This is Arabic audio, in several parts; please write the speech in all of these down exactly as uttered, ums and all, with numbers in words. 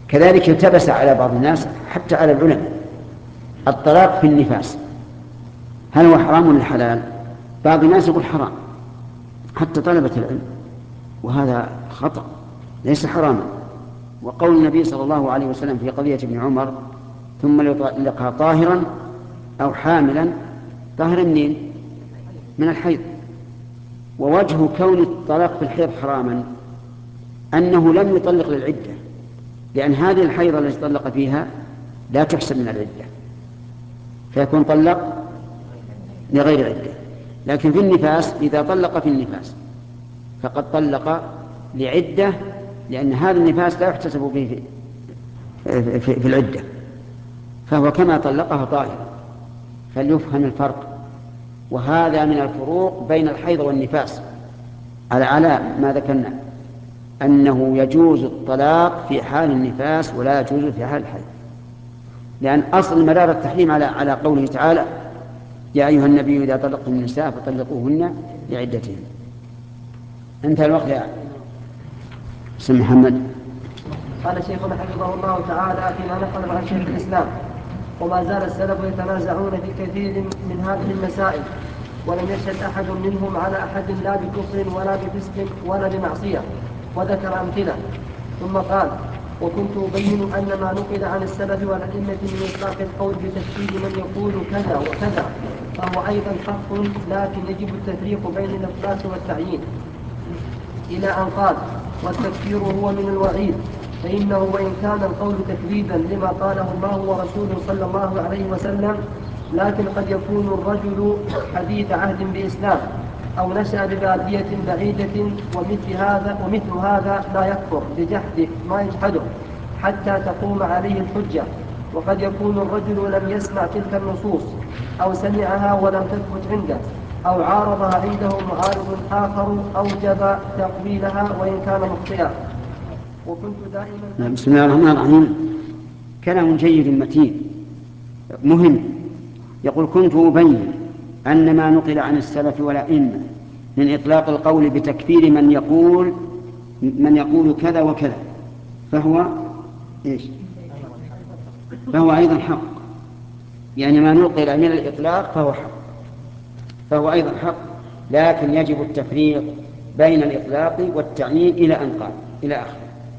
كذلك التبس على بعض الناس حتى على العلماء الطلاق في النفاس، هل هو حرام ولا حلال؟ بعض الناس يقول حرام حتى طلبة العلم، وهذا خطأ، ليس حراما. وقول النبي صلى الله عليه وسلم في قضية ابن عمر ثم ليطلقها طاهرا أو حاملا، طاهرا منين؟ من الحيض. ووجه كون الطلاق في الحيض حراما أنه لم يطلق للعدة، لأن هذه الحيضة التي طلق فيها لا تحسب من العدة، فيكون طلق لغير عدة. لكن في النفاس إذا طلق في النفاس فقد طلق لعدة، لأن هذا النفاس لا يحتسب فيه في, في, في العدة، فهو كما طلقها طاهر. فليفهم الفرق، وهذا من الفروق بين الحيض والنفاس على على ما ذكرنا، أنه يجوز الطلاق في حال النفاس ولا يجوز في حال الحيض، لأن أصل مرار التحريم على على قوله تعالى يا أيها النبي إذا طلقتم النساء فطلقوهن لعدتهن. انتهى الوقت يا سيد محمد. قال شيخنا حفظه الله تعالى فيما نقل عن شيخ الإسلام: وما زال السلف يتنازعون في كثير من هذه المسائل، ولم يشهد أحد منهم على أحد لا بكفر ولا بفسق ولا بمعصية، وذكر أمثلة. ثم قال: وكنت أبين أن ما نقل عن السلف والأئمة من إطلاق القول بتشديد من يقول كذا وكذا فهو أيضا حق، لكن يجب التفريق بين الإطلاق والتعيين، إلى أن قال: والتكفير هو من الوعيد، فإنه وإن كان القول تكذيبا لما قاله الله ورسوله صلى الله عليه وسلم، لكن قد يكون الرجل حديث عهد بإسلام أو نشأ ببادية بعيدة، ومثل هذا ومثل هذا لا يكفر بجحد ما يجحده حتى تقوم عليه الحجة. وقد يكون الرجل لم يسمع تلك النصوص أو سمعها ولم تثبت عنده، أو عارضها عنده معارض آخر أوجب تقبيلها وإن كان مخطئا. وكنت دائما. بسم الله الرحمن الرحيم. كلام جيد متين مهم. يقول: كنت أبين أن ما نقل عن السلف والأئمة من إطلاق القول بتكفير من يقول من يقول كذا وكذا فهو إيش؟ فهو أيضا حق، يعني ما نقل من الإطلاق فهو حق، فهو أيضا حق، لكن يجب التفريق بين الإطلاق والتعيين إلى أن قال إلى آخره.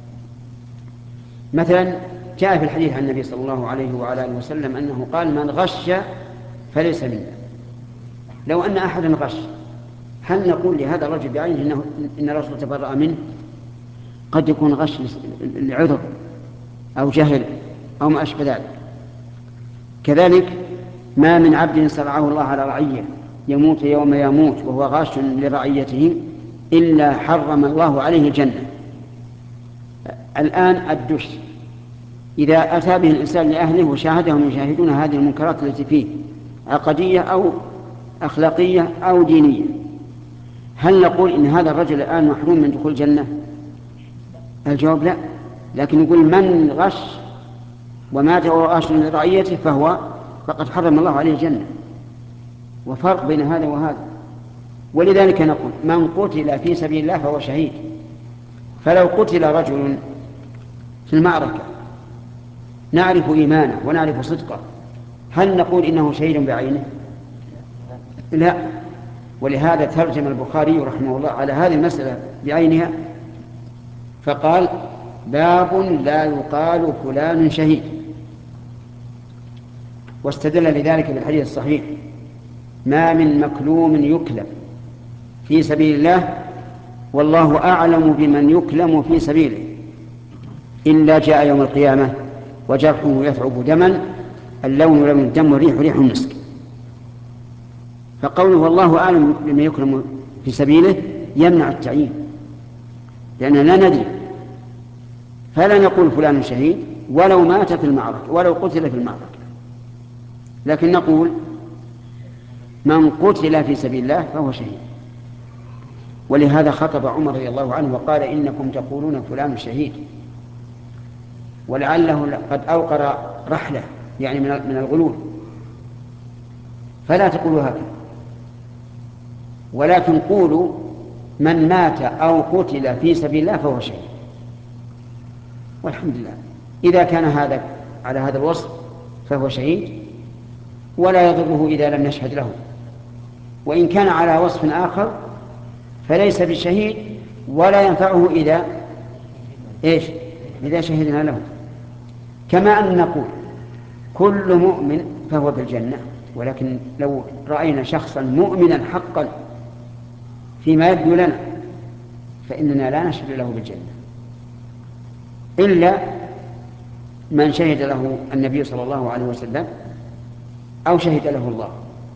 مثلا جاء في الحديث عن النبي صلى الله عليه وعلى آله وسلم أنه قال: من غش فليس منا. لو أن أحدا غش، هل نقول لهذا الرجل بعينه إنه إن الرسول تبرأ منه؟ قد يكون غش لعذر أو جهل أو ما أشبه ذلك. كذلك ما من عبد سرعه الله على رعية يموت يوم يموت وهو غاش لرعيته إلا حرم الله عليه الجنة. الآن الدش إذا أتى به الإنسان لأهله وشاهدهم يشاهدون هذه المنكرات التي فيه عقدية أو أخلاقية أو دينية، هل نقول إن هذا الرجل الآن محروم من دخول الجنة؟ الجواب لا، لكن نقول من غش ومات وهو غاش لرعيته فهو فقد حرم الله عليه الجنة. وفرق بين هذا وهذا. ولذلك نقول: من قتل في سبيل الله فهو شهيد. فلو قتل رجل في المعركة نعرف إيمانه ونعرف صدقه، هل نقول إنه شهيد بعينه؟ لا. ولهذا ترجم البخاري رحمه الله على هذه المسألة بعينها فقال: باب لا يقال فلان شهيد. واستدل لذلك بالحديث الصحيح: ما من مكلوم يكلم في سبيل الله والله أعلم بمن يكلم في سبيله إلا جاء يوم القيامة وجرحه يثعب دما اللون لون الدم والريح ريح المسك. فقوله والله أعلم بمن يكلم في سبيله يمنع التعيين، لأننا لا ندري، فلا نقول فلان شهيد ولو مات في المعركة ولو قتل في المعركة، لكن نقول من قتل في سبيل الله فهو شهيد. ولهذا خطب عمر رضي الله عنه وقال: إنكم تقولون فلان شهيد، ولعله قد أوقر رحلة يعني من الغلول، فلا تقولوا هكذا، ولكن قولوا من مات أو قتل في سبيل الله فهو شهيد. والحمد لله إذا كان هذا على هذا الوصف فهو شهيد ولا يضره إذا لم نشهد له، وإن كان على وصف آخر فليس بشهيد ولا ينفعه إذا إيش إذا شهدنا له. كما أن نقول كل مؤمن فهو بالجنة، ولكن لو رأينا شخصا مؤمنا حقا فيما يبدو لنا فإننا لا نشهد له بالجنة إلا من شهد له النبي صلى الله عليه وسلم أو شهد له الله.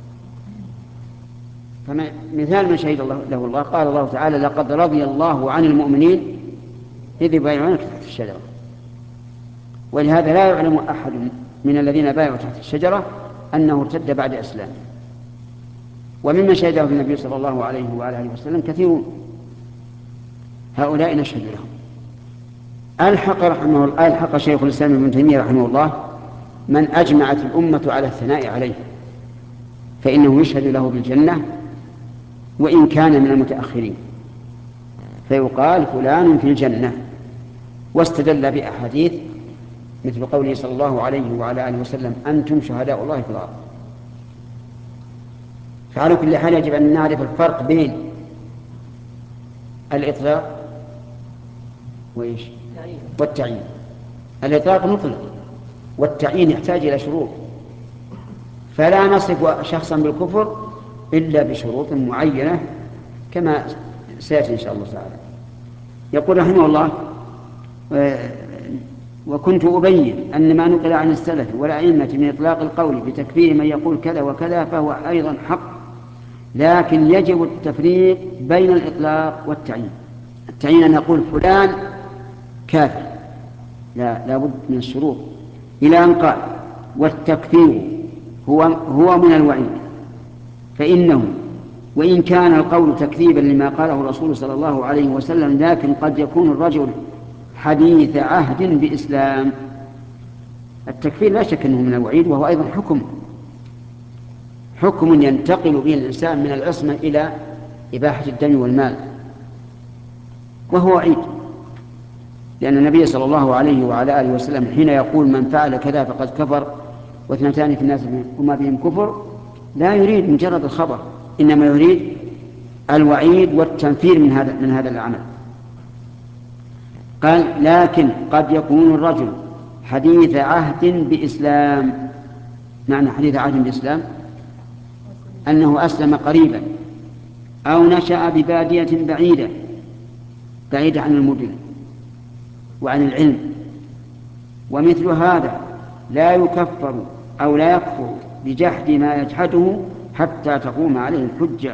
فمثال من شهد الله له الله قال الله تعالى: لقد رضي الله عن المؤمنين إذ يبايعونك تحت الشجرة. ولهذا لا يعلم أحد من الذين بايعوا تحت الشجرة أنه ارتد بعد إسلامه. وممن شهده النبي صلى الله عليه وآله وسلم كثيرون، هؤلاء نشهد لهم. ألحق رحمه الله ألحق شيخ الإسلام ابن تيمية رحمه الله من أجمعت الأمة على الثناء عليه فإنه يشهد له بالجنة وإن كان من المتأخرين، فيقال فلان في الجنة، واستدل بأحاديث مثل قوله صلى الله عليه وعلى آله وسلم: أنتم شهداء الله في الأرض. فعلى كل حال يجب أن نعرف الفرق بين الإطلاق وإيش والتعيين. الإطلاق مطلق، والتعيين يحتاج إلى شروط، فلا نصف شخصا بالكفر إلا بشروط معينة كما سيأتي إن شاء الله تعالى. يقول رحمه الله: وكنت أبين أن ما نقل عن السلف والأئمة من إطلاق القول بتكفير من يقول كذا وكذا فهو أيضا حق، لكن يجب التفريق بين الإطلاق والتعيين. التعيين أن نقول فلان كافر، لا لابد من الشروط، إلى أن قال: والتكفير هو, هو من الوعيد، فإنه وإن كان القول تكذيبا لما قاله الرسول صلى الله عليه وسلم لكن قد يكون الرجل حديث عهد بإسلام. التكفير لا شك أنه من الوعيد، وهو أيضا حكم حكم ينتقل به الإنسان من العصمة إلى إباحة الدم والمال، وهو وعيد، لأن النبي صلى الله عليه وعلى آله وسلم حين يقول: من فعل كذا فقد كفر واثنتان في الناس وما بهم كفر، لا يريد مجرد الخبر، إنما يريد الوعيد والتنفير من هذا من هذا العمل. قال: لكن قد يكون الرجل حديث عهد بإسلام. معنى حديث عهد بإسلام أنه أسلم قريبا أو نشأ ببادية بعيدة بعيدة عن المدن وعن العلم، ومثل هذا لا يكفر أو لا يكفر بجحد ما يجحده حتى تقوم عليه الحجة.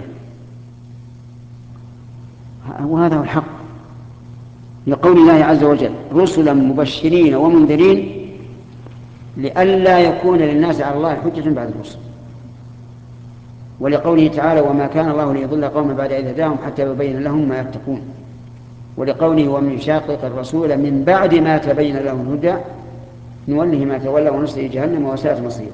وهذا هو الحق، لقول الله عز وجل: رسلا مبشرين ومنذرين لئلا يكون للناس على الله حجة بعد الرسل. ولقوله تعالى: وما كان الله ليضل قوما بعد إذ هداهم حتى يبين لهم ما يتقون. ولقوله: ومن يشاقق الرسول من بعد ما تبين له الهدى نوله ما تولى ونصله جهنم وساءت مصيره.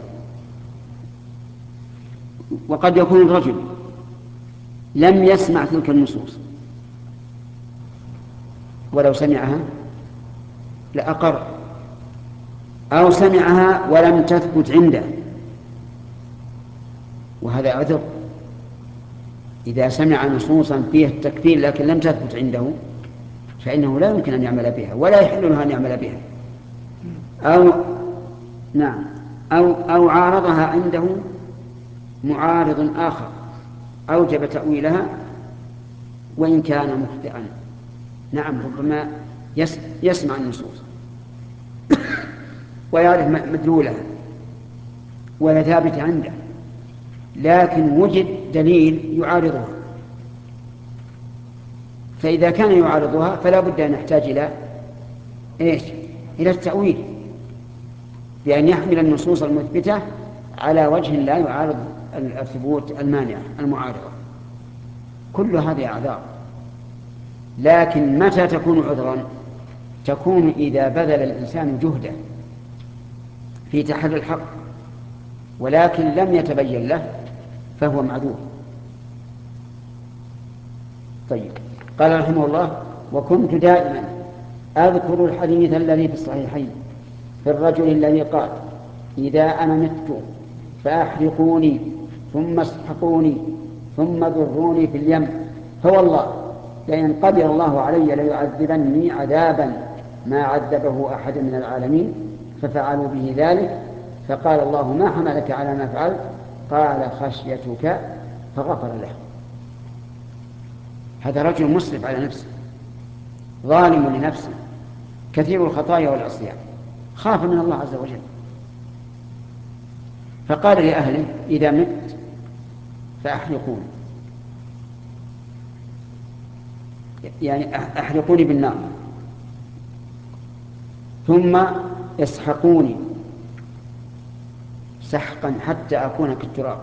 وقد يكون الرجل لم يسمع تلك النصوص، ولو سمعها لأقر، أو سمعها ولم تثبت عنده، وهذا عذر. إذا سمع نصوصا فيها التكفير لكن لم تثبت عنده فإنه لا يمكن أن يعمل بها ولا يحل له أن يعمل بها، أو نعم أو أو عارضها عنده معارض آخر أوجب تأويلها وإن كان مخطئا. نعم، ربما يسمع النصوص ويعرف مدلولها وهي ثابتة عنده، لكن وجد دليل يعارضها، فإذا كان يعارضها فلا بد أن يحتاج إلى إيش؟ إلى التأويل، بأن يحمل النصوص المثبتة على وجه لا يعارض الثبوت المانعة المعارضة. كل هذه أعذار، لكن متى تكون عذرا؟ تكون إذا بذل الإنسان جهده في تحري الحق ولكن لم يتبين له فهو معذور. طيب، قال رحمه الله: وكنت دائما أذكر الحديث الذي في الصحيحين في الرجل الذي قال إذا أنا مت فأحرقوني ثم اسحقوني ثم ذروني في اليم فوالله لئن قدر الله علي ليعذبني عذابا ما عذبه أحد من العالمين، ففعلوا به ذلك، فقال الله ما حملك على ما فعلت؟ قال خشيتك، فغفر له. هذا رجل مسرف على نفسه، ظالم لنفسه، كثير الخطايا والعصيان، خاف من الله عز وجل، فقال لأهله إذا مت فأحرقوني، يعني أحرقوني بالنار ثم يسحقوني سحقا حتى أكون كالتراب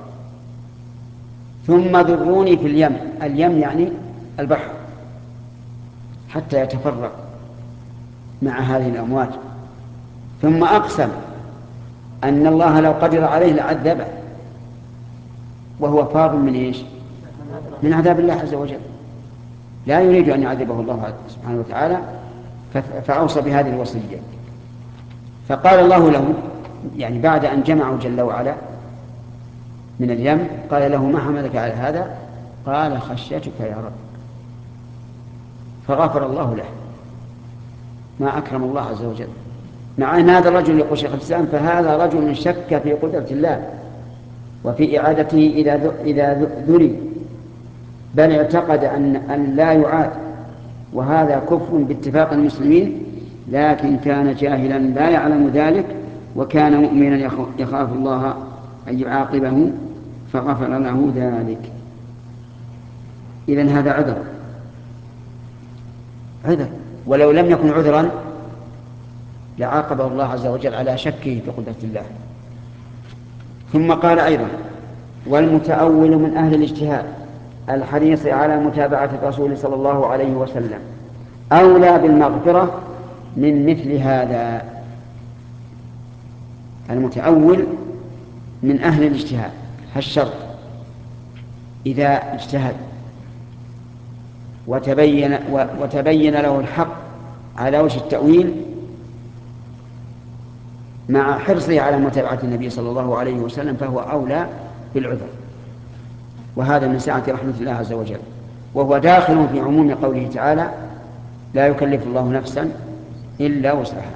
ثم ذروني في اليم، اليم يعني البحر، حتى يتفرق مع هذه الأمواج. ثم أقسم أن الله لو قدر عليه لعذبه، وهو فار من إيش؟ من عذاب الله عز وجل، لا يريد أن يعذبه الله سبحانه وتعالى، فأوصى بهذه الوصية. فقال الله له، يعني بعد أن جمعوا جل وعلا من اليم، قال له ما حملك على هذا؟ قال خشيتك يا رب، فغفر الله له. ما أكرم الله عز وجل، مع أن هذا الرجل يقول شيخ الإسلام فهذا رجل شك في قدرة الله وفي إعادته إذا ذري، بل اعتقد أن, أن لا يعاد، وهذا كفر باتفاق المسلمين، لكن كان جاهلا لا يعلم ذلك، وكان مؤمنا يخاف الله أن يعاقبه فغفر له ذلك. إذن هذا عذر عذر، ولو لم يكن عذرا لعاقبه الله عز وجل على شكه في قدرة الله. ثم قال أيضا والمتأول من أهل الاجتهاد الحريص على متابعة الرسول صلى الله عليه وسلم أولى بالمغفرة من مثل هذا. المتأول من أهل الاجتهاد هالشرط إذا اجتهد وتبين, وتبين له الحق على وجه التأويل مع حرصه على متابعة النبي صلى الله عليه وسلم فهو أولى بالعذر، وهذا من سعة رحمة الله عز وجل، وهو داخل في عموم قوله تعالى لا يكلف الله نفسا إلا وسعها.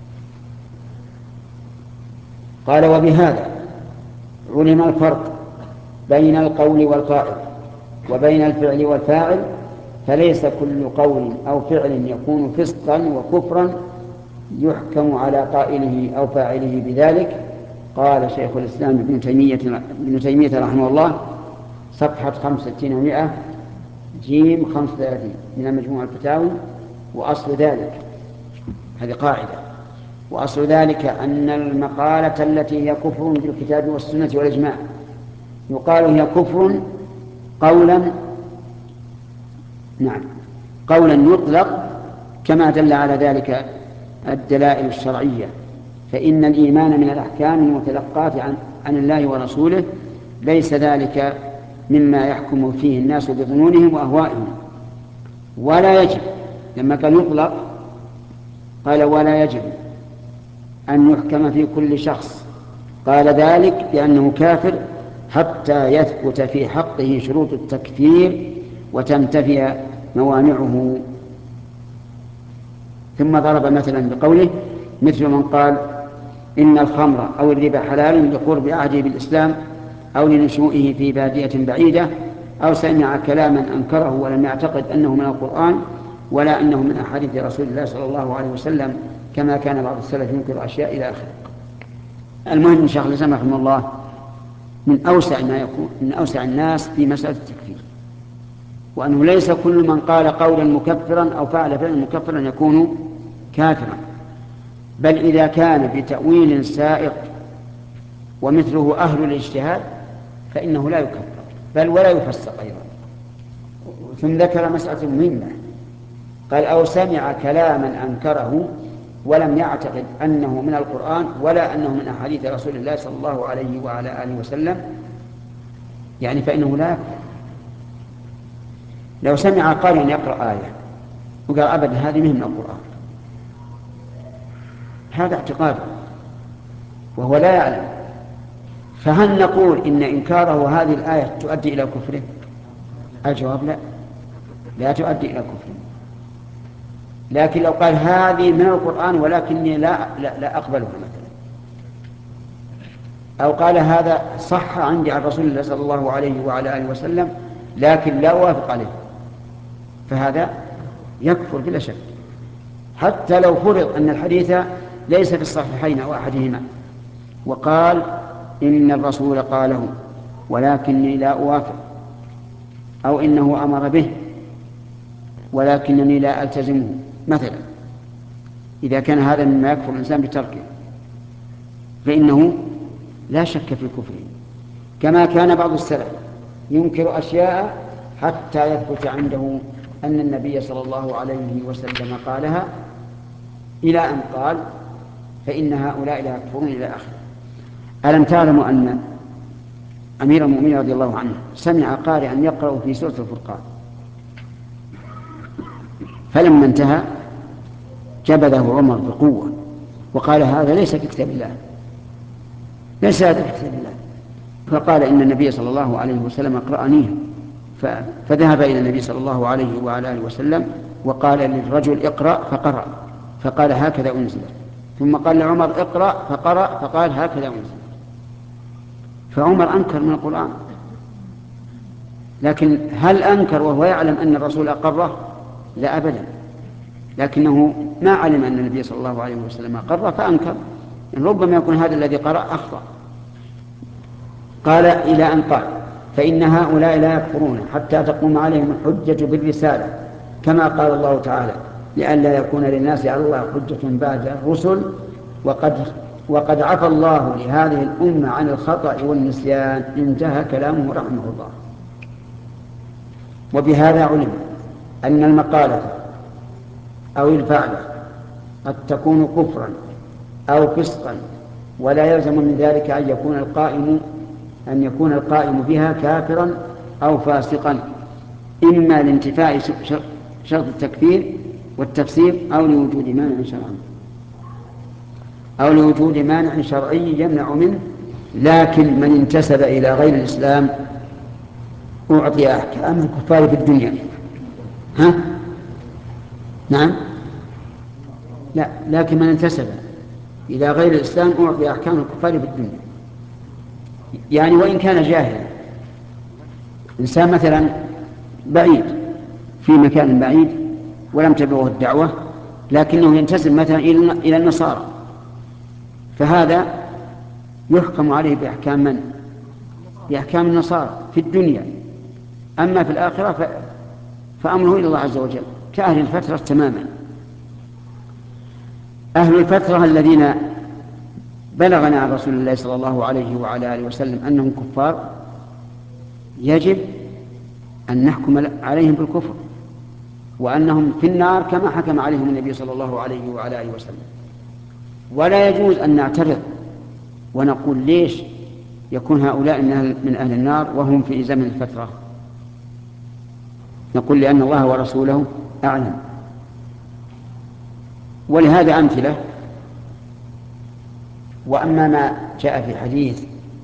قال وبهذا علم الفرق بين القول والقائل وبين الفعل والفاعل، فليس كل قول أو فعل يكون فسقا وكفرا يحكم على قائله أو فاعله بذلك. قال شيخ الإسلام ابن تيمية, ابن تيمية رحمه الله صفحة خمسة وستين ومائة جيم خمسة وثلاثين من مجموع الفتاوي. وأصل ذلك، هذه قاعدة، وأصل ذلك أن المقالة التي هي كفر بالكتاب والسنة والإجماع يقال هي كفر قولا، نعم قولا يطلق كما دل على ذلك الدلائل الشرعية، فإن الإيمان من الأحكام المتلقاة عن, عن الله ورسوله، ليس ذلك مما يحكم فيه الناس بظنونهم وأهوائهم. ولا يجب، لما قال يطلق قال ولا يجب أن يحكم في كل شخص قال ذلك بأنه كافر حتى يثبت في حقه شروط التكفير وتنتفي موانعه. ثم ضرب مثلا بقوله مثل من قال إن الخمر أو الربا حلال لقرب عهده بالإسلام أو لنشوئه في بادية بعيدة، أو سمع كلاما أنكره ولم يعتقد أنه من القرآن ولا أنه من أحاديث رسول الله صلى الله عليه وسلم، كما كان بعض السلف ينكر أشياء إلى آخره. المهم شيخ الإسلام رحمه الله من أوسع ما يكون من أوسع الناس في مسألة التكفير، وأنه ليس كل من قال قولا مكفرا أو فعل فعلا مكفرا يكون كافرا، بل إذا كان بتأويل سائق ومثله أهل الاجتهاد فإنه لا يكفر بل ولا يفسق أيضا. ثم ذكر مسألة مهمة، قال أو سمع كلاما أنكره ولم يعتقد أنه من القرآن ولا أنه من أحاديث رسول الله صلى الله عليه وعلى آله وسلم، يعني فإنه لا يكفر. لو سمع قارئا يقرأ آية وقال أبدا هذه من القرآن، هذا اعتقاده وهو لا يعلم. فهل نقول إن إنكاره هذه الآية تؤدي إلى كفره؟ الجواب لا، لا تؤدي إلى كفره. لكن لو قال هذه من القرآن ولكني لا, لا, لا أقبلها مثلا، أو قال هذا صح عندي عن رسول الله صلى الله عليه وعلى آله وسلم لكن لا أوافق عليه، فهذا يكفر بلا شك، حتى لو فرض أن الحديث ليس في الصحيحين أو أحدهما وقال إن الرسول قاله ولكني لا أوافق، أو إنه أمر به ولكنني لا ألتزمه مثلا. إذا كان هذا مما يكفر الإنسان بتركه فإنه لا شك في كفره، كما كان بعض السلف ينكر أشياء حتى يثبت عنده أن النبي صلى الله عليه وسلم قالها، إلى أن قال فإن هؤلاء لا يكفرون إلى آخره. ألم تعلموا أن أمير المؤمنين رضي الله عنه سمع قارئا يقرأ في سورة الفرقان، فلما انتهى جبده عمر بقوة وقال هذا ليس في كتاب الله، ليس هذا في كتاب الله. فقال إن النبي صلى الله عليه وسلم أقرأنيه، فذهب إلى النبي صلى الله عليه وعلى آله وسلم وقال للرجل اقرأ، فقرأ فقال هكذا أنزل، ثم قال لعمر اقرأ فقرأ فقال هكذا أنزل. فعمر أنكر من القرآن، لكن هل أنكر وهو يعلم أن الرسول أقره؟ لا أبدا، لكنه ما علم أن النبي صلى الله عليه وسلم أقره فأنكر، يعني ربما يكون هذا الذي قرأ أخطأ. قال إلى أن قال فإن هؤلاء لا يكفرون حتى تقوم عليهم الحجة بالرسالة، كما قال الله تعالى لئلا يكون للناس على الله حجة بعد الرسل وقد, وقد عفى الله لهذه الأمة عن الخطأ والنسيان. انتهى كلامه رحمه الله. وبهذا علم أن المقالة أو الفعل قد تكون كفرا أو فسقا، ولا يلزم من ذلك أن يكون القائم أن يكون القائم بها كافرا أو فاسقا، إما لانتفاء شرط التكفير والتفسير أو لوجود مانع شرعي أو لوجود مانع شرعي يمنع منه. لكن من انتسب إلى غير الإسلام أعطي أحكام الكفار في الدنيا. ها؟ نعم؟ لا، لكن من انتسب إلى غير الإسلام أعطي أحكام الكفار في الدنيا، يعني وإن كان جاهلا. إنسان مثلا بعيد في مكان بعيد ولم تبلغه الدعوة لكنه ينتسب مثلا إلى النصارى، فهذا يحكم عليه بأحكام من؟ بأحكام النصارى في الدنيا. أما في الآخرة فأمره إلى الله عز وجل، كأهل الفترة تماما. أهل الفترة الذين بلغنا عن رسول الله صلى الله عليه وعلى آله وسلم أنهم كفار يجب أن نحكم عليهم بالكفر وأنهم في النار كما حكم عليهم النبي صلى الله عليه وعلى آله وسلم. ولا يجوز أن نعترض ونقول ليش يكون هؤلاء من أهل النار وهم في زمن الفترة. نقول لأن الله ورسوله أعلم. ولهذا أمثلة. وأما ما جاء في حديث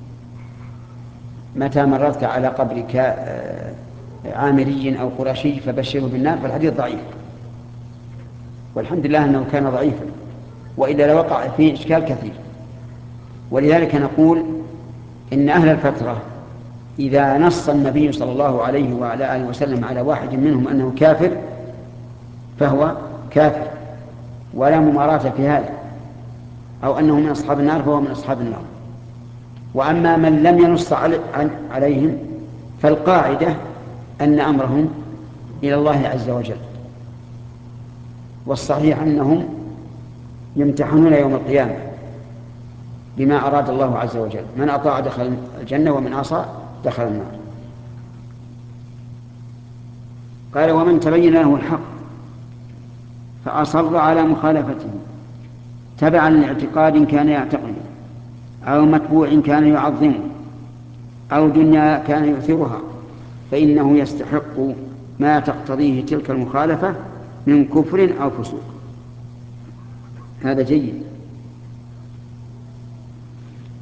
متى مررت على قبر عامري أو قرشي فبشره بالنار، فالحديث ضعيف، والحمد لله أنه كان ضعيفا، وإلا لوقع فيه إشكال كثير. ولذلك نقول إن أهل الفترة إذا نص النبي صلى الله عليه وعلى آله وسلم على واحد منهم أنه كافر فهو كافر ولا مماراة في هذا، أو أنه من أصحاب النار فهو من أصحاب النار. وأما من لم ينص عليهم فالقاعدة أن أمرهم إلى الله عز وجل، والصحيح أنهم يمتحنون يوم القيامة بما أراد الله عز وجل، من أطاع دخل الجنة ومن عصى دخل النار. قال ومن تبين له الحق فأصر على مخالفته تبعا لاعتقاد كان يعتقد أو متبوع كان يعظمه أو دنيا كان يؤثرها، فإنه يستحق ما تقتضيه تلك المخالفة من كفر أو فسوق. هذا جيد.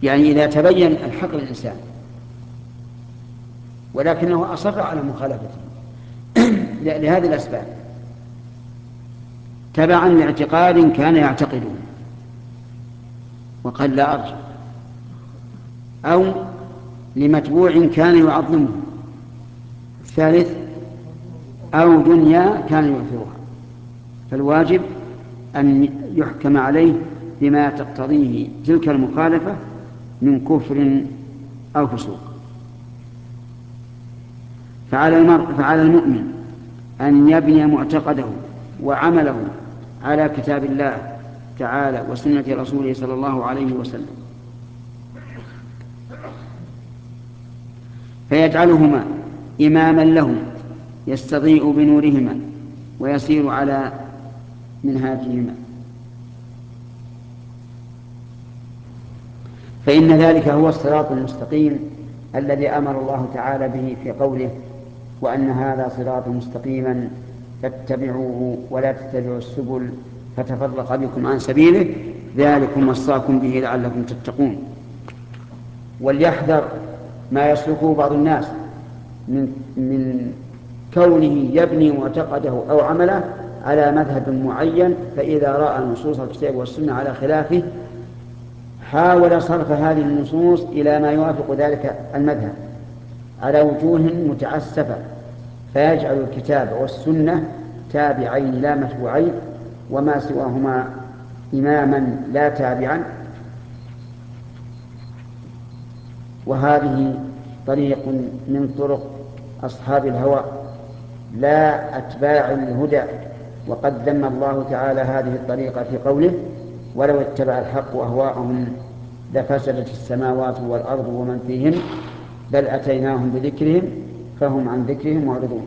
يعني إذا تبين الحق للإنسان ولكنه أصر على مخالفته لهذه الأسباب تبعا لاعتقاد كان يعتقده وقال لا أرجع، أو لمتبوع كان يعظمه، الثالث أو دنيا كان يؤثرها، فالواجب أن يحكم عليه بما تقتضيه تلك المخالفة من كفر أو فسوق. فعلى المرء فعلى المؤمن أن يبني معتقده وعمله على كتاب الله تعالى وسنة رسوله صلى الله عليه وسلم، فيجعلهما إماما له يستضيء بنورهما ويسير على منهاجهما، فإن ذلك هو الصراط المستقيم الذي أمر الله تعالى به في قوله: وأن هذا صراط مستقيما فاتبعوه ولا تتبعوا السبل فتفرق بكم عن سبيله ذلكم وصاكم به لعلكم تتقون. وليحذر ما يسلكه بعض الناس من, من كونه يبني معتقده أو عمله على مذهب معين، فإذا رأى نصوص الكتاب والسنة على خلافه حاول صرف هذه النصوص إلى ما يوافق ذلك المذهب على وجوه متعسفة، فيجعل الكتاب والسنة تابعين لا متبوعين، وما سواهما إماما لا تابعا. وهذه طريق من طرق أصحاب الهوى لا أتباع الهدى، وقد ذم الله تعالى هذه الطريقة في قوله: ولو اتبع الحق أهواءهم لفسدت السماوات والأرض ومن فيهن بل أتيناهم بذكرهم فهم عن ذكرهم معرضون.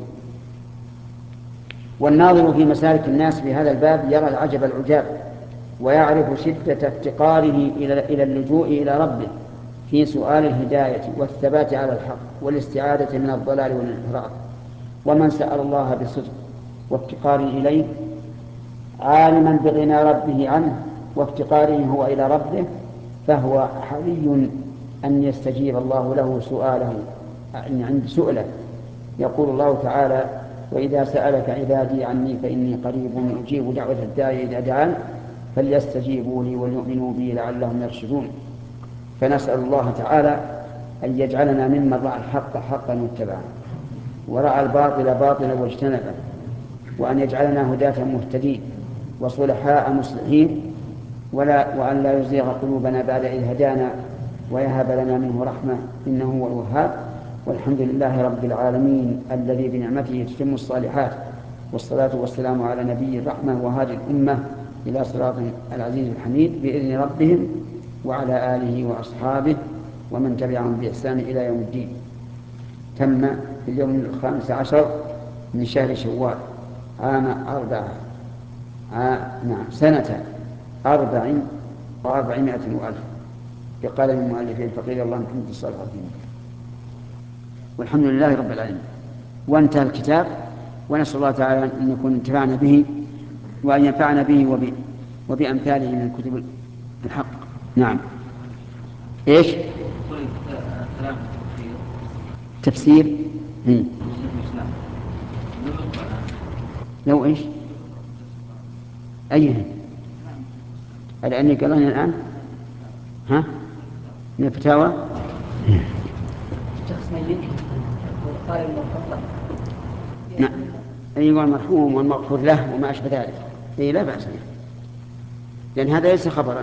والناظر في مسالك الناس في هذا الباب يرى العجب العجاب، ويعرف شدة افتقاره إلى اللجوء إلى ربه في سؤال الهداية والثبات على الحق والاستعادة من الضلال والانحراف. ومن سأل الله بصدق وافتقار إليه عالما بغنى ربه عنه وافتقاره هو إلى ربه، فهو حري أن يستجيب الله له سؤاله عند سؤله. يقول الله تعالى: وإذا سألك عبادي عني فإني قريب أجيب دعوة الداعي إذا دعان فليستجيبوا لي وليؤمنوا بي لعلهم يرشدون. فنسأل الله تعالى أن يجعلنا ممن رأى الحق حقا واتبعه، ورأى الباطل باطلا واجتنبه، وأن يجعلنا هداة مهتدين وصلحاء مصلحين، ولا وأن لا يزيغ قلوبنا بعد إذ هدانا ويهب لنا منه رحمة إنه هو الوهاب. والحمد لله رب العالمين الذي بنعمته تتم الصالحات، والصلاة والسلام على نبي الرحمة وهادي الأمة إلى صراط العزيز الحميد بإذن ربهم، وعلى آله وأصحابه ومن تبعهم بإحسان إلى يوم الدين. تم في اليوم الخامس عشر من شهر شوال عام أربعة ع... نعم سنة أربع وأربعمائة وألف بقال المؤلفين فقيل الله محمد الصالح الدين. والحمد لله رب العالمين. وانتهى الكتاب، ونسأل الله تعالى أن نكون انتفعنا به وأن ينفعنا به وب... وبأمثاله من كتب الحق. نعم. إيش تفسير مم. لو إيش أيه الآن قالنا الآن ها من الفتاوى شخص ميت وقال المرحوم نعم أيها المرحوم والمغفور له وما أشبه ذلك، إيه لا بأس به، لأن هذا ليس خبرا،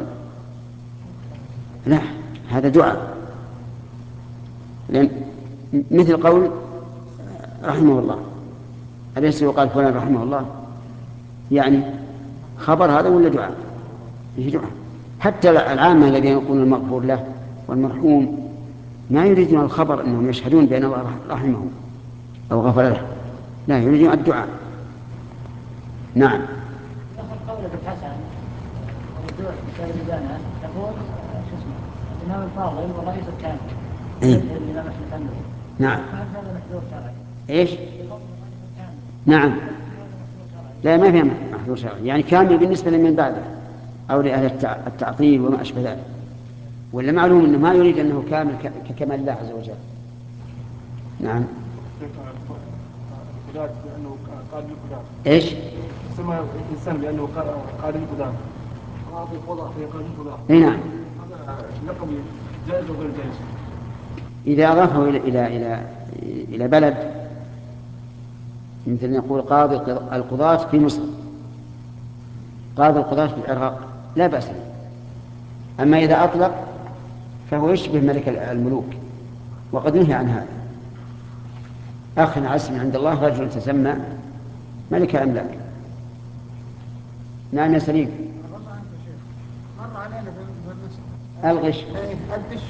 لا هذا دعاء. لأن مثل قول رحمه الله، أليس يقال فلان رحمه الله، يعني خبر هذا ولا دعاء؟ فيه دعاء. حتى العامة الذين يقولون المغفور له والمرحوم ما يريدون الخبر أنهم يشهدون بأن الله رحمه أو غفر له، لا يريدون الدعاء. نعم. قول ابن حسن والدعاء بشهادة يقول شو اسمه الإمام الفاضل والرئيس الكامل. إيه؟ نعم. إيش؟ نعم. لا ما فيها محظور شرعي، يعني كامل بالنسبة لمن بعده أو لأهل التعطيل وما أشبه ذلك. ولا معلوم أنه ما يريد أنه كامل ككمال الله عز وجل. نعم. القضاة لأنه قاضي القضاة. إيش؟ سمى الإنسان بأنه قاضي القضاة. قاضي القضاة في قاضي القضاة. إيه نعم. هذا لقب جائز وغير جائز. إذا أضافه إلى إلى إلى إلى بلد، مثل أن يقول قاضي القضاة في مصر، قاضي القضاة في العراق، لا بأس به. أما إذا أطلق فهو يشبه ملك الملوك، وقد نهي عن هذا. أخ عسم عند الله رجل تسمى ملك أملاك. نعم يا سليم. مر علينا الغش الغش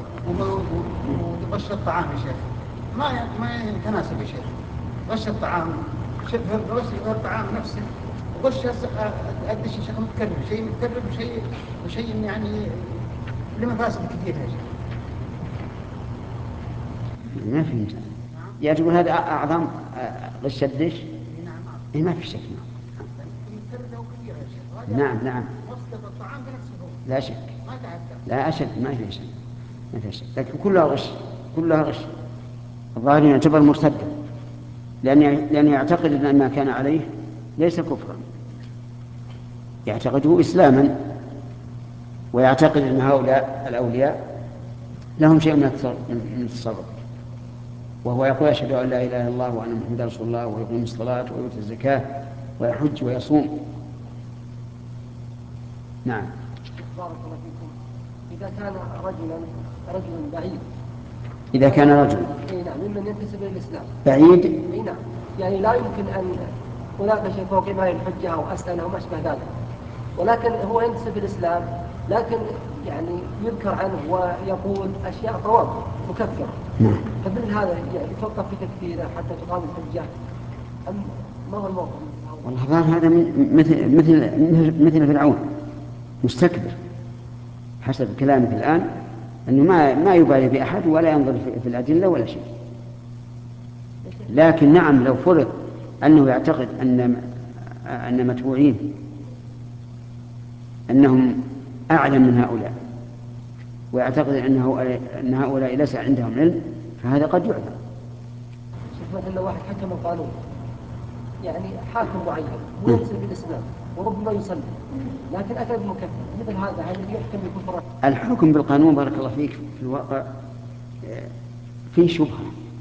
وغش الطعام يا شيخ، ما ما يتناسب يا شيخ. غش الطعام، غش الطعام نفسه، وغش الدش يا شيخ متكرر، شيء متكرر وشيء وشيء يعني لمفاسد كثير يا شيخ. ما فهمت. يا تقول هذا أعظم غش الدش؟ نعم. إيه ما في شك. نعم نعم. لا شك. لا أشد، ما في شك، ما في شك، لكن كلها غش، كلها غش. الظاهر يعتبر مرتدا، لأن لأنه يعتقد أن ما كان عليه ليس كفرا، يعتقده إسلاما، ويعتقد أن هؤلاء الأولياء لهم شيء من التصرف، وهو يقول أشهد أن لا إله إلا الله وأن محمدا رسول الله، ويقيم الصلاة ويؤتي الزكاة ويحج ويصوم. نعم. بارك الله فيكم. إذا كان رجلا رجلا بعيد، إذا كان رجل اي نعم ممن ينتسب إلى الإسلام بعيد، اي نعم، يعني لا يمكن أن أناقش فوق ما الحجة أو أسأل أو ما أشبه ذلك، ولكن هو ينتسب إلى الإسلام، لكن يعني يذكر عنه ويقول أشياء طواب مكفرة، فمثل هذا يعني يتوقف في تكفيره حتى تقام الحجة، أم ما هو الموقف؟ والله هذا مثل مثل مثل فرعون مستكبر حسب كلامك الآن، أنه ما ما يبالي بأحد ولا ينظر في الأدلة ولا شيء. لكن نعم لو فرض أنه يعتقد أن أن متبوعين أنهم أعلم من هؤلاء، ويعتقد أنه أن هؤلاء ليس عندهم علم، فهذا قد يعذر. شوف مثلا لو واحد حكم القانون، يعني حاكم معين وينسب الإسلام وربما يصلي، لكن أتى بمكفر، مثل هذا هل يحكم بكفر؟ الحكم بالقانون بارك الله فيك في الواقع فيه شبهة،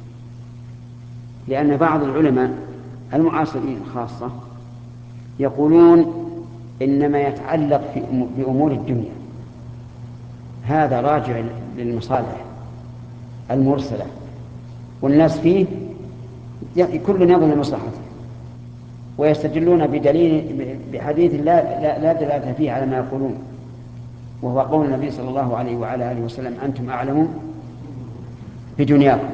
لأن بعض العلماء المعاصرين خاصة يقولون إنما يتعلق بأمور الدنيا، هذا راجع للمصالح المرسلة، والناس فيه كل ينظر لمصلحته، ويستدلون بدليل بحديث لا, لا, لا دلالة فيه على ما يقولون، وهو قول النبي صلى الله عليه وعلى آله وسلم أنتم أعلم بدنياكم.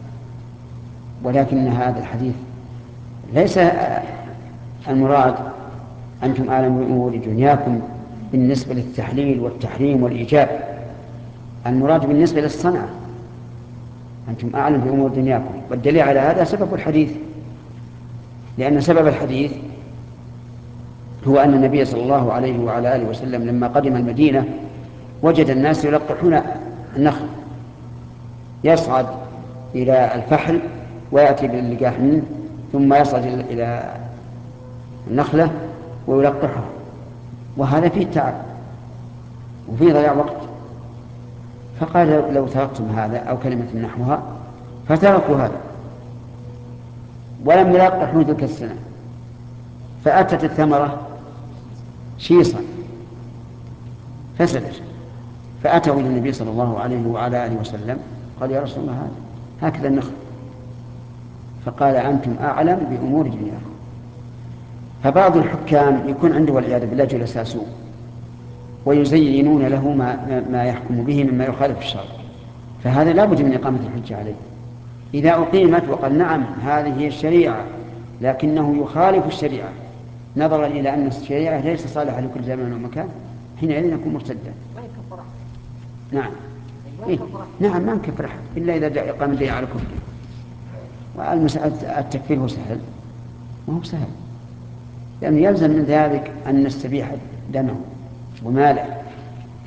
ولكن هذا الحديث ليس المراد أنتم أعلم بأمور دنياكم بالنسبة للتحليل والتحريم والإيجاب، المراد بالنسبة للصنعة أنتم أعلم بأمور دنياكم. والدليل على هذا سبب الحديث، لأن سبب الحديث هو أن النبي صلى الله عليه وعلى آله وسلم لما قدم المدينة وجد الناس يلقحون النخل، يصعد إلى الفحل ويأتي باللقاح منه، ثم يصعد إلى النخلة ويلقحها، وهذا فيه تعب وفيه ضياع وقت. فقال لو تركتم هذا أو كلمة نحوها، فتركوا هذا ولم يلقحوا تلك السنة، فأتت الثمرة شيصا فسدت، فأتوا إلى النبي صلى الله عليه وعلى آله وسلم قال يا رسول الله هذا هكذا النخل، فقال أنتم أعلم بأمور دنياكم. فبعض الحكام يكون عنده والعياذ بالله جلساء سوء ويزينون له ما, ما يحكم به مما يخالف الشرع، فهذا لا بد من إقامة الحجة عليه. إذا أقيمت وقال نعم هذه هي الشريعة لكنه يخالف الشريعة نظرا إلى أن الشريعة ليس صالحة لكل زمان ومكان، حينئذ يكون مرتدا. نعم إيه؟ نعم ما نكفر أحد إلا إذا إقام الدين على كفر. والمسألة التكفير هو سهل، ما هو سهل، لأنه يلزم من ذلك أن نستبيح دمه وماله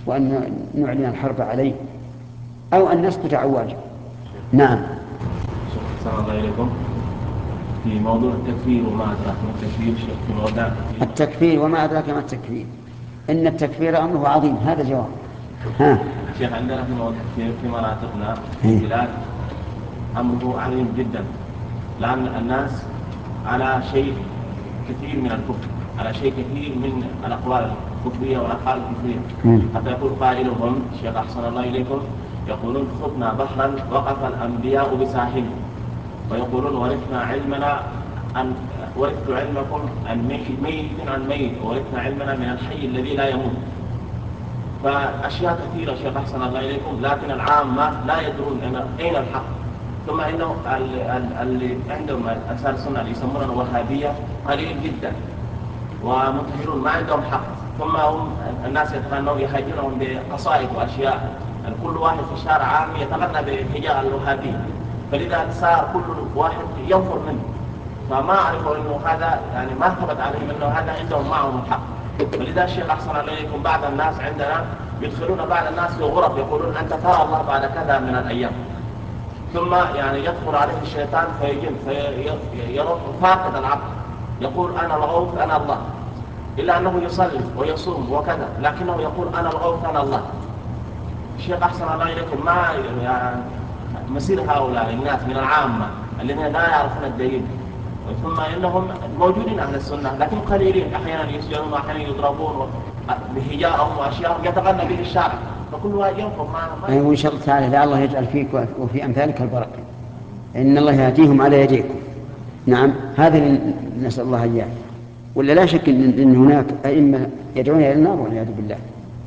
وأن نعلن الحرب عليه أو أن نسكت عواجه. نعم. شكرا الله إليكم. في موضوع التكفير وما أدراك ما التكفير في موضوع التكفير وما أدراك ما التكفير إن التكفير أمره عظيم. هذا جواب. ها شيخ عندنا في موضوع في مناطقنا في البلاد أمره عظيم جدا، لأن الناس على شيء كثير من الكفر، على شيء كثير من الأقوال الكفرية والأفعال الكفرية، حتى يقول قائلهم شيخ أحسن الله إليكم يقولون خذنا بحرا وقف الأنبياء بساحله، ويقولون ورثنا علمنا أن ورثت علمكم عن ميت عن ميت وورثنا علمنا من الحي الذي لا يموت. فأشياء كثيرة شيخ أحسن الله إليكم، لكن العامة لا يدرون أين الحق. ثم إنه اللي عندهم أنصار السنة اللي يسمونها وهابية قليل جدا ومنتهرون ما عندهم حق، ثم هم الناس يتغنون يهاجرون بقصائد وأشياء، يعني كل واحد في شارع عام يتغنى بهجاء الوهابية، فلذا صار كل واحد ينفر منه. فما أعرفوا أنه هذا يعني ما ثبت عليهم أنه هذا عندهم معهم الحق. فلذا الشيخ أحسن عليكم بعض الناس عندنا يدخلون بعض الناس في غرف يقولون أنت ترى الله بعد كذا من الأيام، ثم يعني يدخل عليه الشيطان فيجن فيرد فاقد العقل، يقول أنا الغوث أنا الله، إلا أنه يصلي ويصوم وكذا، لكنه يقول أنا الغوث أنا الله. الشيخ أحسن الله إليكم ما يعني مسير هؤلاء الناس من العامة الذين لا يعرفون الدليل، ثم إنهم موجودين أهل السنة لكن قليلين، أحيانا يسجنون وأحيانا يضربون بهجاءهم وأشياء يتغنى به الشارع، فكل واحد ينفر ما أيوة إن شاء الله تعالى لعل الله يجعل فيك وفي أمثالك البركة، إن الله يهديهم على يديكم. نعم هذا نسأل الله إياه. ولا لا شك إن هناك أئمة يدعون إلى النار والعياذ بالله،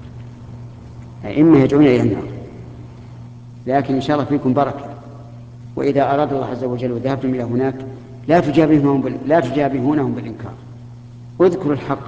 أئمة يدعون إلى النار، لكن إن شاء الله فيكم بركة. وإذا أراد الله عز وجل وذهبتم إلى هناك لا تجابهونهم بال... لا تجابهونهم بالإنكار، اذكروا الحق،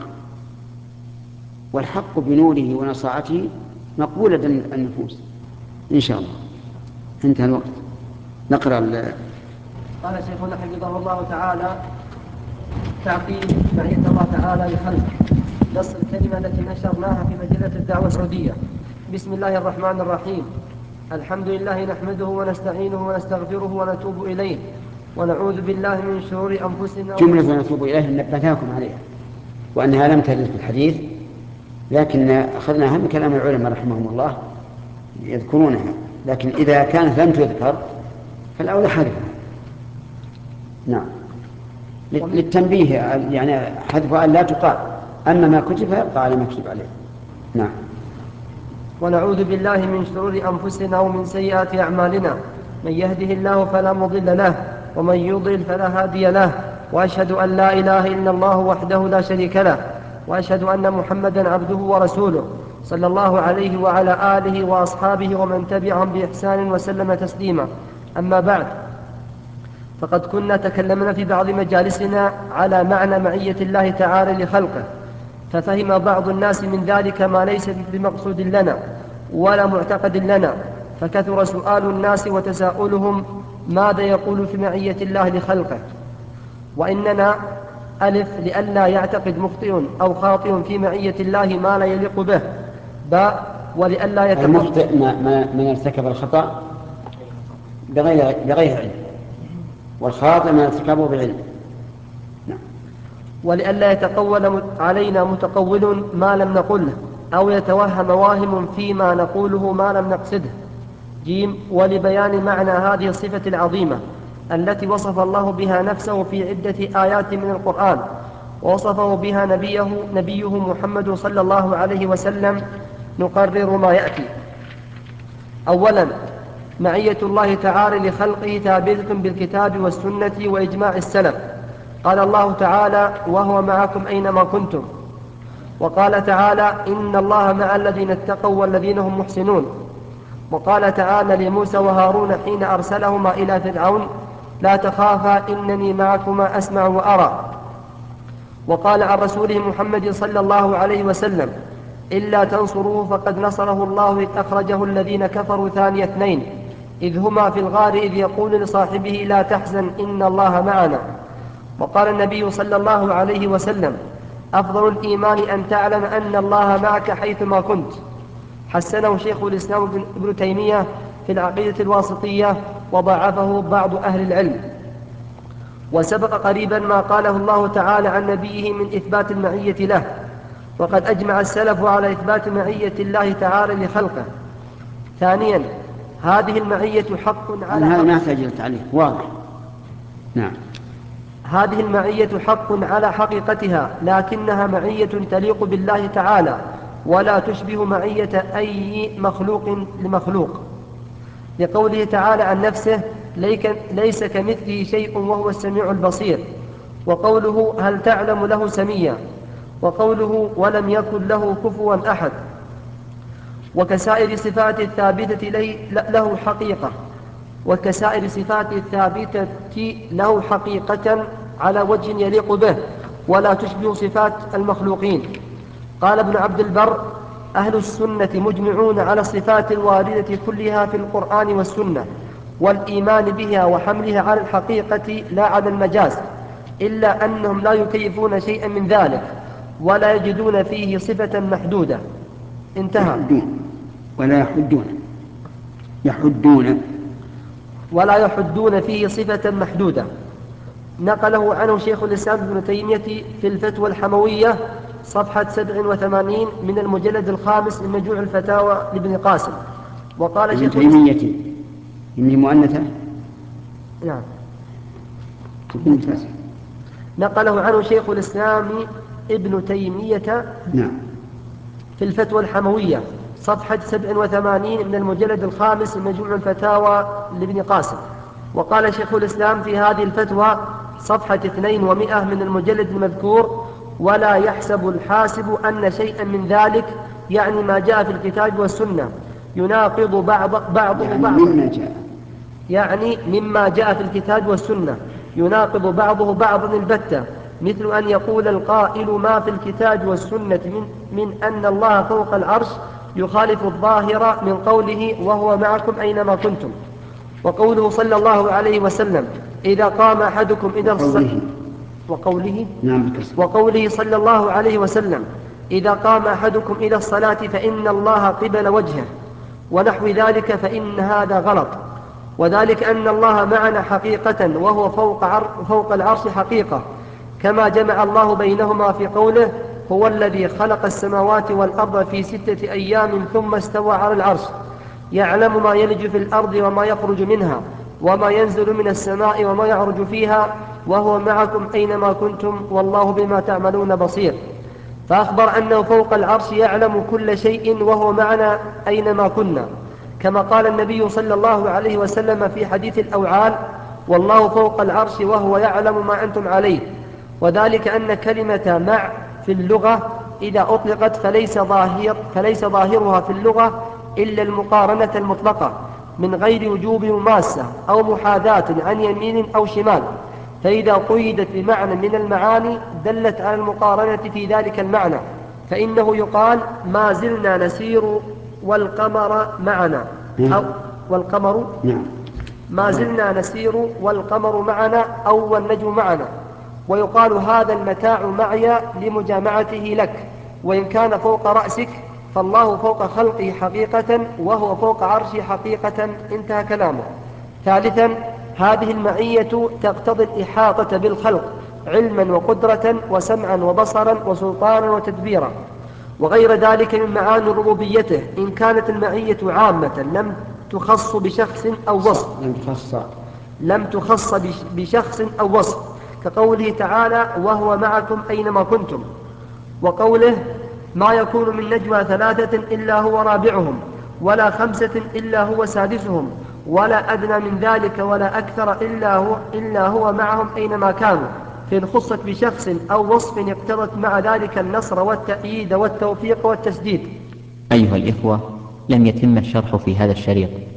والحق بنوره ونصاعته مقبولة النفوس إن شاء الله. انتهى الوقت. نقرأ ال... قال شيخنا حفظه الله تعالى: تعقيد معية الله تعالى لخلقه. نص الكلمة التي نشرناها في مجلة الدعوة السعودية. بسم الله الرحمن الرحيم. الحمد لله نحمده ونستعينه ونستغفره ونتوب إليه ونعوذ بالله من شرور أنفسنا. جملة ونتوب إليه نبهناكم عليها وأنها لم ترد في الحديث، لكن أخذنا أهم كلام العلماء رحمهم الله يذكرونها، لكن إذا كانت لم تذكر فالأولى حذفها. نعم للتنبيه، يعني حذفها أن لا تقال، أما ما كتب يبقى على ما كتب عليه. نعم. ونعوذ بالله من شرور أنفسنا ومن سيئات أعمالنا، من يهده الله فلا مضل له ومن يضلل فلا هادي له، وأشهد أن لا إله إلا الله وحده لا شريك له، وأشهد أن محمدا عبده ورسوله صلى الله عليه وعلى آله وأصحابه ومن تبعهم بإحسان وسلم تسليما. أما بعد، فقد كنا تكلمنا في بعض مجالسنا على معنى معية الله تعالى لخلقه، ففهم بعض الناس من ذلك ما ليس بمقصود لنا ولا معتقد لنا، فكثر سؤال الناس وتساؤلهم ماذا يقول في معية الله لخلقه. وإننا ألف لئلا يعتقد مخطئ أو خاطئ في معية الله ما لا يليق به، باء ولئلا يتقبل المخطئ من ارتكب الخطأ بغير بغير علم، والخاطئ من ارتكبه بعلم. ولئلا يتقول علينا متقول ما لم نقله أو يتوهم واهم فيما نقوله ما لم نقصده. جيم ولبيان معنى هذه الصفة العظيمة التي وصف الله بها نفسه في عدة آيات من القرآن، ووصفه بها نبيه, نبيه محمد صلى الله عليه وسلم، نقرر ما يأتي. أولا، معية الله تعالى لخلقه ثابتة بالكتاب والسنة وإجماع السلف. قال الله تعالى: وهو معكم أينما كنتم. وقال تعالى: إن الله مع الذين اتقوا والذين هم محسنون. وقال تعالى لموسى وهارون حين أرسلهما إلى فرعون: لا تخافا إنني معكما أسمع وأرى. وقال عن رسوله محمد صلى الله عليه وسلم: إلا تنصروه فقد نصره الله إذ أخرجه الذين كفروا ثاني اثنين إذ هما في الغار إذ يقول لصاحبه لا تحزن إن الله معنا. وقال النبي صلى الله عليه وسلم: أفضل الإيمان أن تعلم أن الله معك حيثما كنت. حسنه شيخ الإسلام ابن تيمية في العقيدة الواسطية، وضعفه بعض أهل العلم. وسبق قريبا ما قاله الله تعالى عن نبيه من إثبات المعية له، وقد أجمع السلف على إثبات معية الله تعالى لخلقه. ثانيا، هذه المعية حق على هذا ما حق يحتاج إلى تعليق، واضح. نعم. هذه المعية حق على حقيقتها، لكنها معية تليق بالله تعالى، ولا تشبه معية أي مخلوق لمخلوق، لقوله تعالى عن نفسه: ليس كمثله شيء وهو السميع البصير. وقوله: هل تعلم له سميا. وقوله: ولم يكن له كفوا أحد. وكسائر صفات الثابتة له حقيقة وكسائر صفات الثابتة له حقيقة على وجه يليق به، ولا تشبه صفات المخلوقين. قال ابن عبد البر: أهل السنة مجمعون على الصفات الواردة كلها في القرآن والسنة، والإيمان بها وحملها على الحقيقة لا على المجاز، إلا أنهم لا يكيفون شيئا من ذلك، ولا يجدون فيه صفة محدودة. انتهى. ولا يحدون يحدون ولا يحدون فيه صفة محدودة. نقله عنه شيخ الإسلام ابن تيمية في الفتوى الحموية صفحة سبع وثمانين من المجلد الخامس من مجموع الفتاوى لابن قاسم. وقال ابن شيخ تيمية إني مؤنثة. نعم. نقله عنه شيخ الإسلام ابن تيمية نعم. في الفتوى الحموية صفحة سبع وثمانين من المجلد الخامس من مجموع الفتاوى لابن قاسم. وقال شيخ الإسلام في هذه الفتوى صفحة اثنين ومئة من المجلد المذكور: ولا يحسب الحاسب أن شيئا من ذلك، يعني ما جاء في الكتاب والسنة، يناقض بعض بعضه يعني بعضا، مما جاء يعني مما جاء في الكتاب والسنة يناقض بعضه بعضا البتة، مثل أن يقول القائل ما في الكتاب والسنة من, من أن الله فوق العرش يخالف الظاهر من قوله وهو معكم أينما كنتم. وقوله صلى الله عليه وسلم: إذا قام أحدكم إلى الصلاة وقوله نعم. وقوله صلى الله عليه وسلم: إذا قام أحدكم إلى الصلاة فإن الله قبل وجهه، ونحو ذلك، فإن هذا غلط. وذلك أن الله معنا حقيقة، وهو فوق, عر فوق العرش حقيقة، كما جمع الله بينهما في قوله: هو الذي خلق السماوات والأرض في ستة أيام ثم استوى على العرش، يعلم ما يلج في الأرض وما يخرج منها، وما ينزل من السماء وما يعرج فيها، وهو معكم أينما كنتم، والله بما تعملون بصير. فأخبر أنه فوق العرش يعلم كل شيء، وهو معنا أينما كنا، كما قال النبي صلى الله عليه وسلم في حديث الأوعال: والله فوق العرش وهو يعلم ما أنتم عليه. وذلك أن كلمة مع في اللغة إذا أطلقت فليس, ظاهر فليس ظاهرها في اللغة إلا المقارنة المطلقة من غير وجوب مماسة أو محاذاة عن يمين أو شمال، فإذا قيدت بمعنى من المعاني دلت على المقارنة في ذلك المعنى، فإنه يقال: ما زلنا نسير والقمر معنا، أو والقمر ما زلنا نسير والقمر معنا، أو والنجم معنا. ويقال: هذا المتاع معي لمجامعته لك، وإن كان فوق رأسك فالله فوق خلقه حقيقة، وهو فوق عرشه حقيقة. انتهى كلامه. ثالثا، هذه المعية تقتضي الإحاطة بالخلق علما وقدرة وسمعا وبصرا وسلطانا وتدبيرا وغير ذلك من معاني ربوبيته، إن كانت المعية عامة لم تخص بشخص أو وصف لم تخص لم تخص بشخص أو وصف كقوله تعالى: وهو معكم أينما كنتم. وقوله: ما يكون من نجوى ثلاثة إلا هو رابعهم، ولا خمسة إلا هو سادسهم، ولا أدنى من ذلك ولا أكثر إلا هو, إلا هو معهم أينما كانوا. فإن خصت بشخص أو وصف اقتضت مع ذلك النصر والتأييد والتوفيق والتسديد. أيها الإخوة، لم يتم الشرح في هذا الشريط،